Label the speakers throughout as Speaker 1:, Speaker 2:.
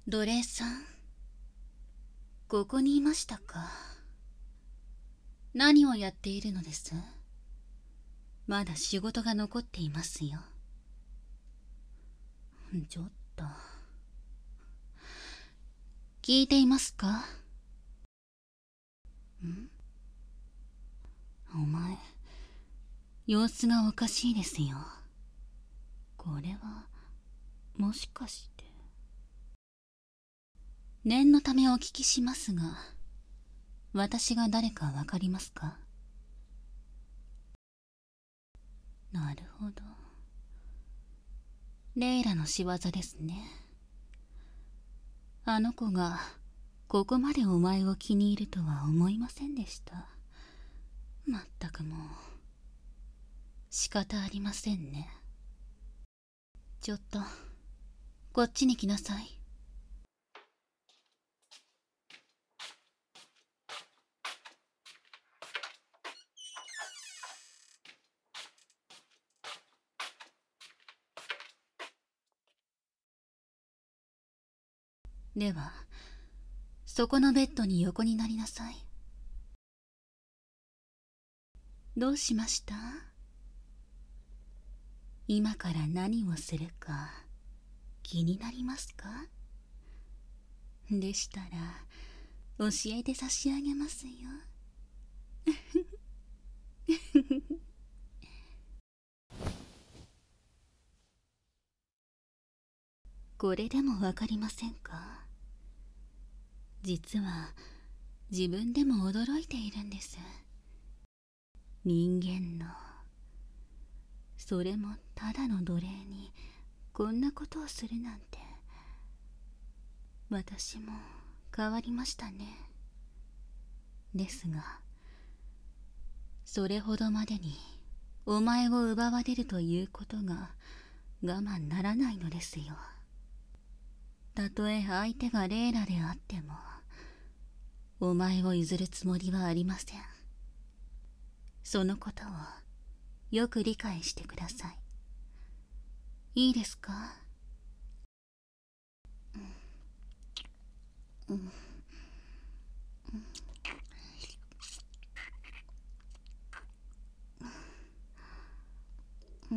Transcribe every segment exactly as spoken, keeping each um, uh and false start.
Speaker 1: 奴隷さん、ここにいましたか。何をやっているのです？まだ仕事が残っていますよ。ちょっと聞いていますか？ん？お前、様子がおかしいですよ。これはもしかして。念のためお聞きしますが、私が誰かわかりますか？なるほど。レイラの仕業ですね。あの子がここまでお前を気に入るとは思いませんでした。まったくもう仕方ありませんね。ちょっとこっちに来なさい。ではそこのベッドに横になりなさい。どうしました？今から何をするか気になりますか？でしたら教えて差し上げますよ。これでもわかりませんか？実は自分でも驚いているんです。人間の、それもただの奴隷にこんなことをするなんて。私も変わりましたね。ですがそれほどまでにお前を奪われるということが我慢ならないのですよ。たとえ相手がレイラであってもお前を譲るつもりはありません。そのことをよく理解してください。いいですか？うん、うん、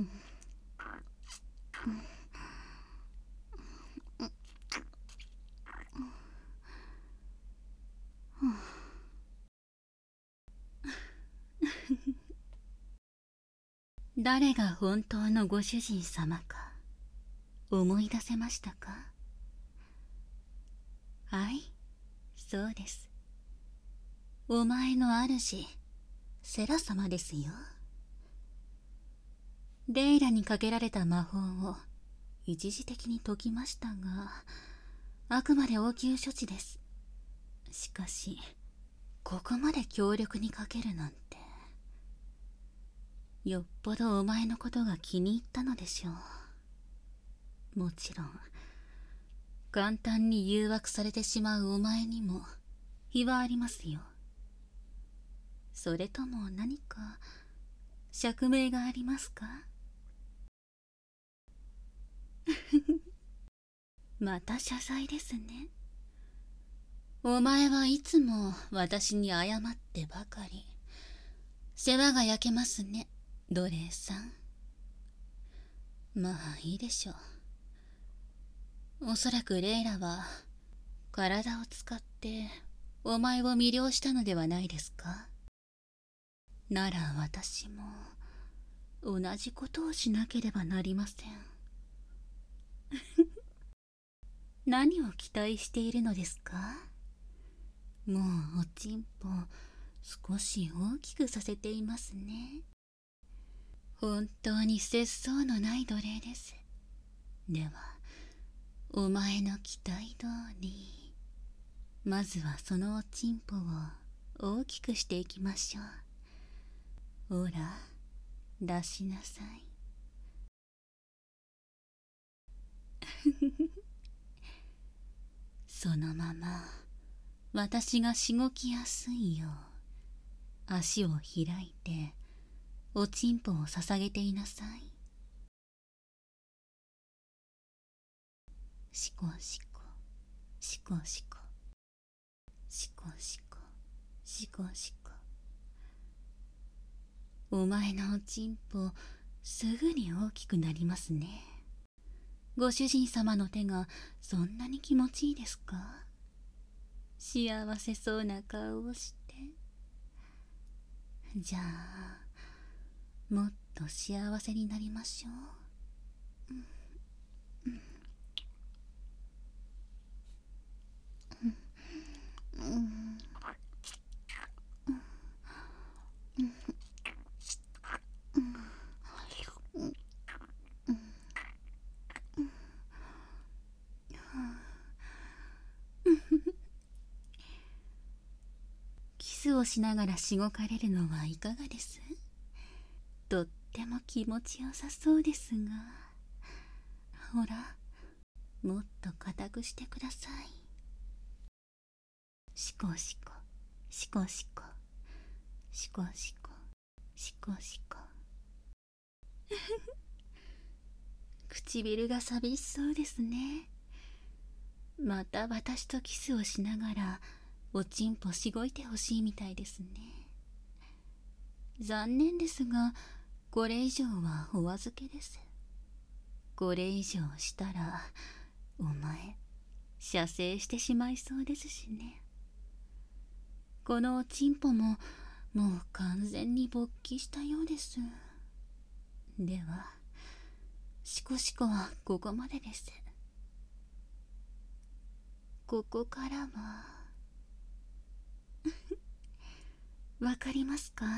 Speaker 1: 誰が本当のご主人様か思い出せましたか？はい、そうです。お前の主、セラ様ですよ。レイラにかけられた魔法を一時的に解きましたが、あくまで応急処置です。しかしここまで強力にかけるなんて、よっぽどお前のことが気に入ったのでしょう。もちろん簡単に誘惑されてしまうお前にも非はありますよ。それとも何か釈明がありますか？また謝罪ですね。お前はいつも私に謝ってばかり。世話が焼けますね、奴隷さん。まあいいでしょう。おそらくレイラは体を使ってお前を魅了したのではないですか？なら私も同じことをしなければなりません。何を期待しているのですか？もうおちんぽ少し大きくさせていますね。本当に節操のない奴隷です。ではお前の期待通り、まずはそのおちんぽを大きくしていきましょう。ほら出しなさい。そのまま私がしごきやすいよう足を開いておちんぽを捧げていなさい。しこしこしこしこしこしこしこしこ。お前のおちんぽすぐに大きくなりますね。ご主人様の手がそんなに気持ちいいですか？幸せそうな顔をして。じゃあもっと幸せになりましょう。うんうんうんキスをしながらしごかれるのはいかがです？とっても気持ちよさそうですが、ほら、もっと固くしてください。しこしこしこしこしこしこしこしこ。唇が寂しそうですね。また私とキスをしながらおちんぽしごいてほしいみたいですね。残念ですがこれ以上はお預けです。これ以上したらお前射精してしまいそうですしね。このおちんぽももう完全に勃起したようです。ではしこしこはここまでです。ここからはわかりますか？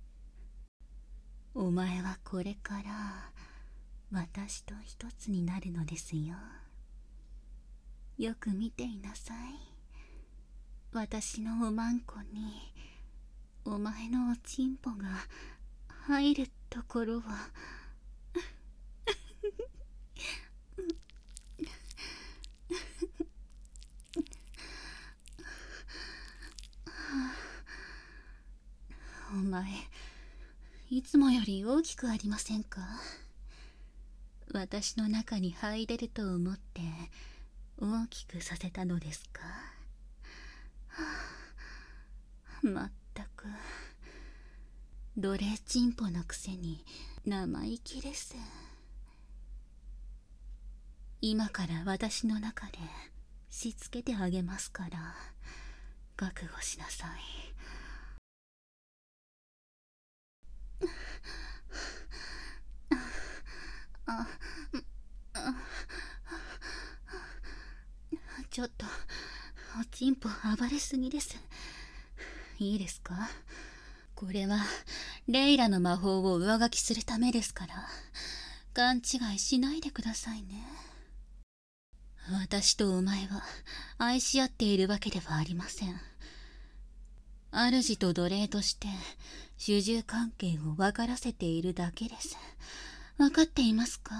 Speaker 1: お前はこれから私と一つになるのですよ。よく見ていなさい。私のおまんこにお前のおちんぽが入るところはお前いつもより大きくありませんか？私の中に入れると思って大きくさせたのですか？まったく奴隷チンポのくせに生意気です。今から私の中でしつけてあげますから覚悟しなさい。ああちょっとおちんぽ暴れすぎです。いいですか？これはレイラの魔法を上書きするためですから勘違いしないでくださいね。私とお前は愛し合っているわけではありません。主と奴隷として主従関係を分からせているだけです。分かっていますか？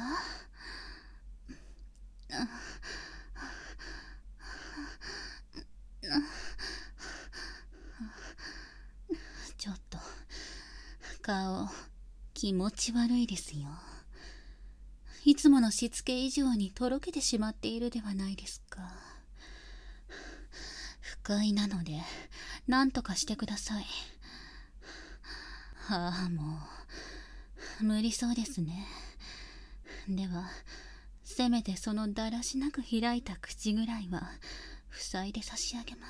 Speaker 1: ちょっと顔気持ち悪いですよ。いつものしつけ以上にとろけてしまっているではないですか。不快なので何とかしてください。ああもう無理そうですね。ではせめてそのだらしなく開いた口ぐらいは塞いで差し上げます。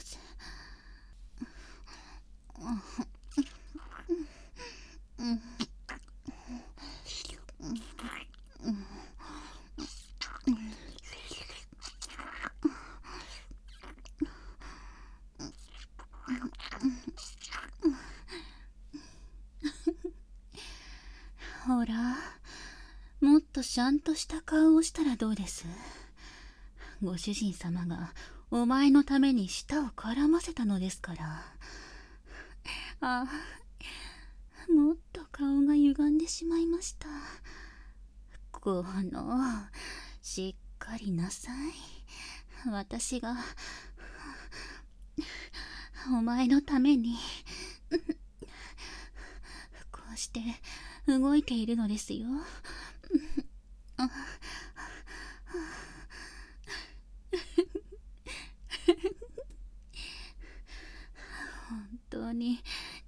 Speaker 1: ほらもっとしゃんとした顔をしたらどうです？ご主人様がお前のために舌を絡ませたのですから。ああもっと顔が歪んでしまいました。このしっかりなさい。私がお前のためにこうして動いているのですよ。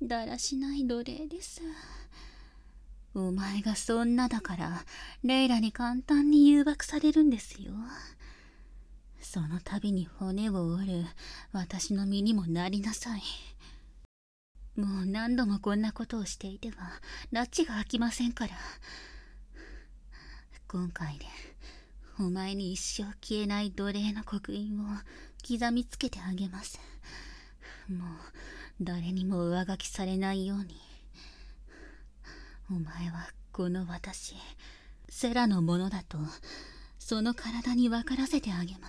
Speaker 1: だらしない奴隷です。お前がそんなだからレイラに簡単に誘惑されるんですよ。その度に骨を折る私の身にもなりなさい。もう何度もこんなことをしていては拉致が開きませんから。今回でお前に一生消えない奴隷の刻印を刻みつけてあげます。もう誰にも上書きされないように。お前はこの私セラのものだとその体に分からせてあげます。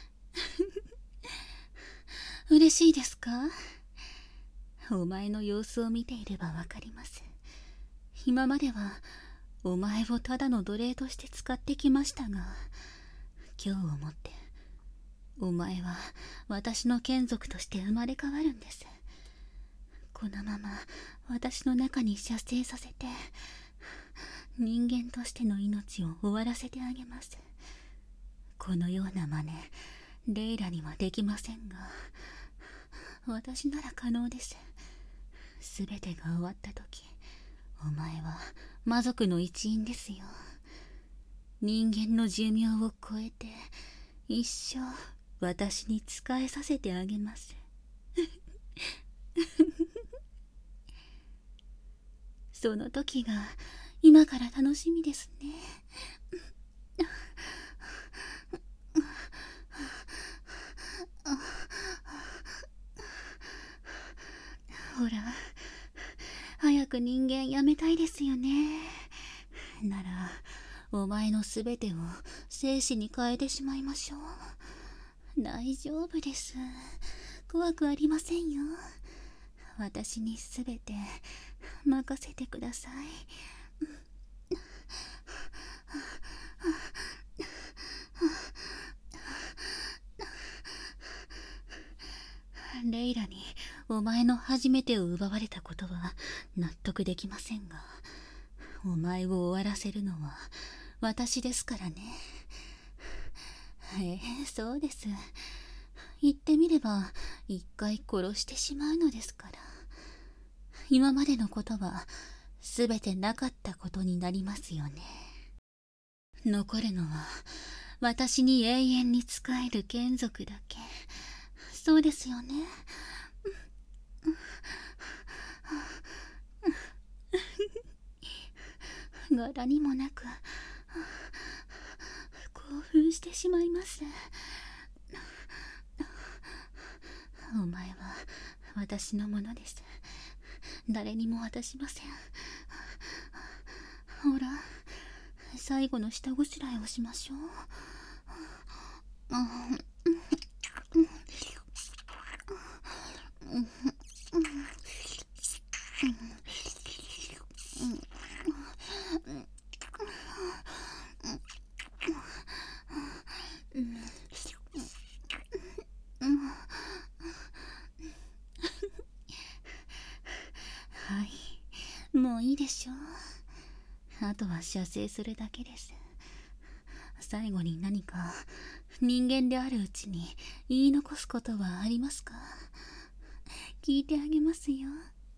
Speaker 1: 嬉しいですか？お前の様子を見ていればわかります。今まではお前をただの奴隷として使ってきましたが、今日をもってお前は私の眷属として生まれ変わるんです。このまま私の中に射精させて人間としての命を終わらせてあげます。このような真似レイラにはできませんが、私なら可能です。すべてが終わった時、お前は魔族の一員ですよ。人間の寿命を超えて一生私に仕えさせてあげます。その時が今から楽しみですね。ほら、早く人間やめたいですよね。ならお前のすべてを生死に変えてしまいましょう。大丈夫です。怖くありませんよ。私にすべて任せてください。レイラにお前の初めてを奪われたことは納得できませんが、お前を終わらせるのは私ですからね。ええ、そうです。言ってみれば一回殺してしまうのですから。今までのことは全てなかったことになりますよね。残るのは私に永遠に仕える眷属だけ。そうですよね。柄にもなく興奮してしまいます。お前は私のものです。誰にも渡しません。ほら、最後の下ごしらえをしましょう。はい、もういいでしょう。あとは射精するだけです。最後に何か人間であるうちに言い残すことはありますか？聞いてあげますよ。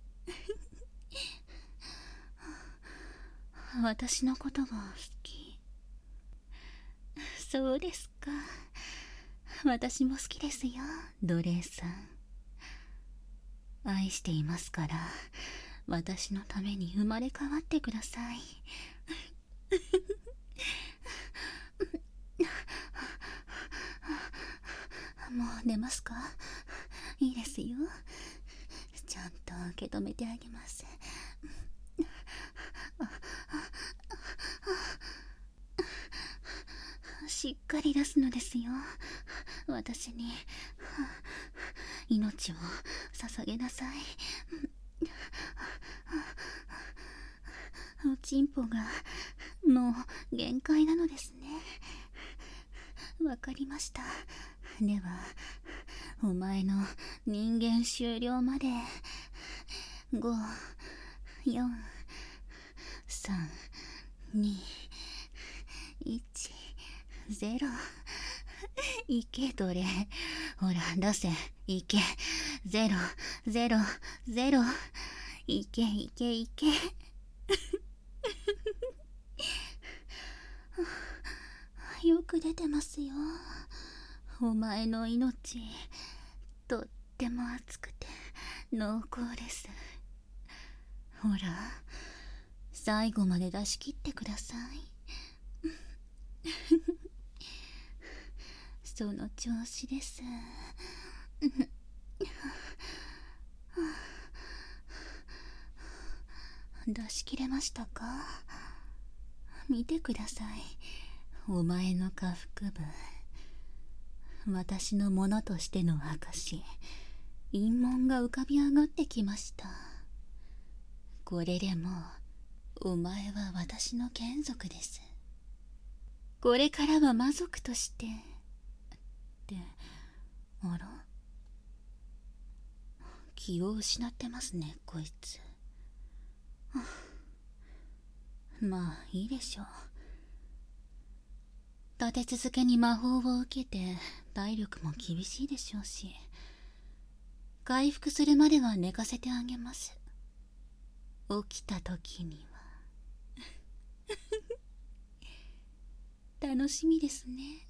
Speaker 1: 私のことが好き。そうですか。私も好きですよ、奴隷さん。愛していますから、私のために生まれ変わってください。もう寝ますか？いいですよ。ちゃんと受け止めてあげます。しっかり出すのですよ。私に命を捧げなさい。おちんぽがもう限界なのですね。わかりました。ではお前の人間終了までご、よん、さん、に、いち、ゼロいけどれ。ほら出せ。いけ。ゼロゼロゼロ。いけいけいけ。よく出てますよ。お前の命とっても熱くて濃厚です。ほら最後まで出し切ってください。その調子です。出し切れましたか？見てください。お前の下腹部、私のものとしての証、陰紋が浮かび上がってきました。これでもお前は私の眷属です。これからは魔族としてって、あら、気を失ってますねこいつ。まあいいでしょう。立て続けに魔法を受けて体力も厳しいでしょうし、回復するまでは寝かせてあげます。起きた時には楽しみですね。